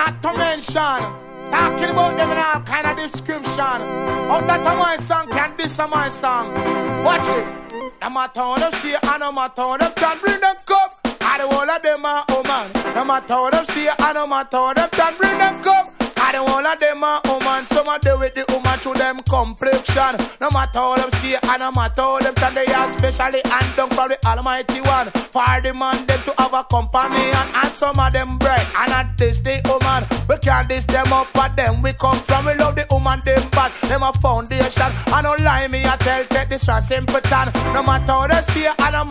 not to mention. Talking about them in all kind of description. Oh, that a my song, can this a my song? Watch it. No matter how them stay and no matter how them can bring them cup. I the whole of them are woman. No matter how them stay and no matter how them can bring them cup. I the whole of them are woman. Some of them with the woman to them complexion. No matter how them stay and no matter how them can, they are specially hand down from the Almighty One. For the man them to have a companion and some of them bread. And at this the woman, we can't diss them up at them. We come from, we love the woman them bad. Them a foundation. I don't lie me, I tell, take this one simpleton. No matter how they stay and no